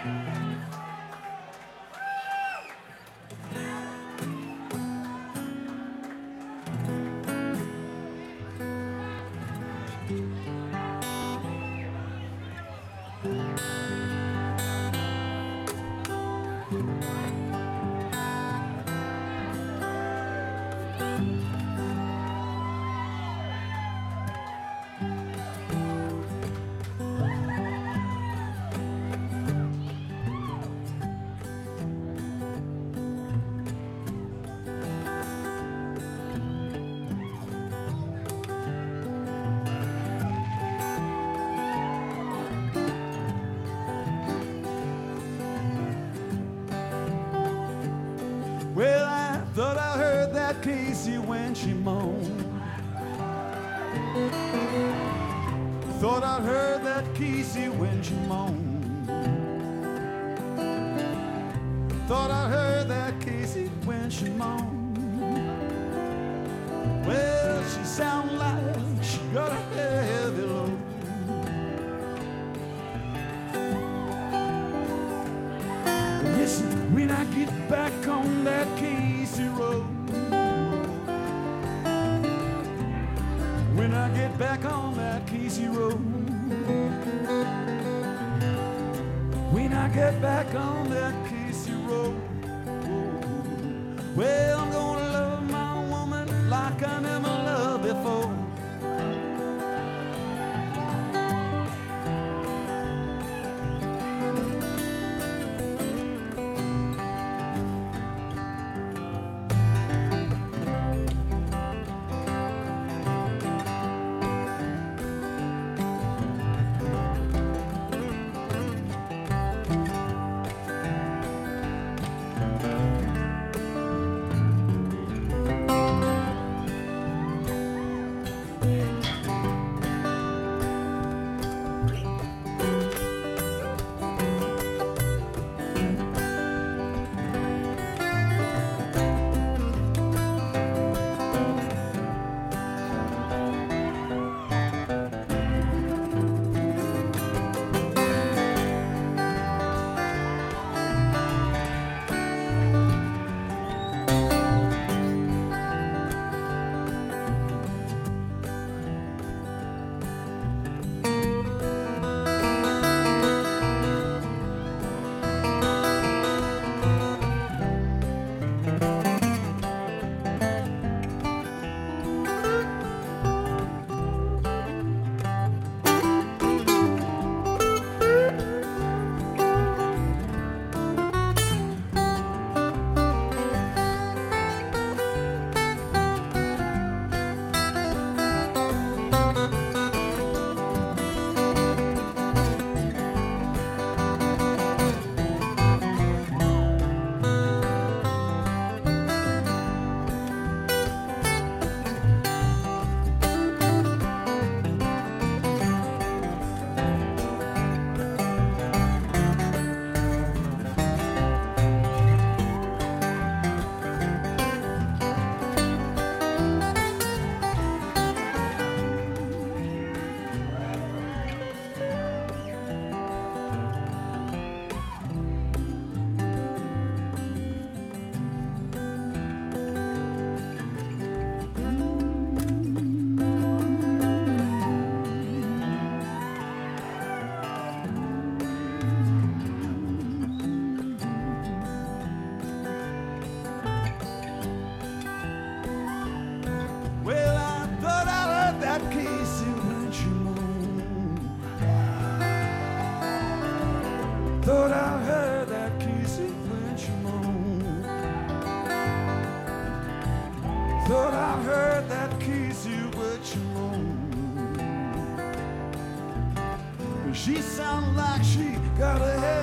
Well, I thought I heard that Casey when she moaned. Thought I heard that Casey when she moaned. Thought I heard that Casey when she moaned. Well, she sounded like she got a heavy load. Listen, when I get back on that Casey road, when I get back on that Casey road, when I get back on that Casey road, well, I'm gonna love my woman like I never loved before. Thought I heard that Casey when she moaned. Thought I heard that Casey when she moaned. She sounded like she got a head.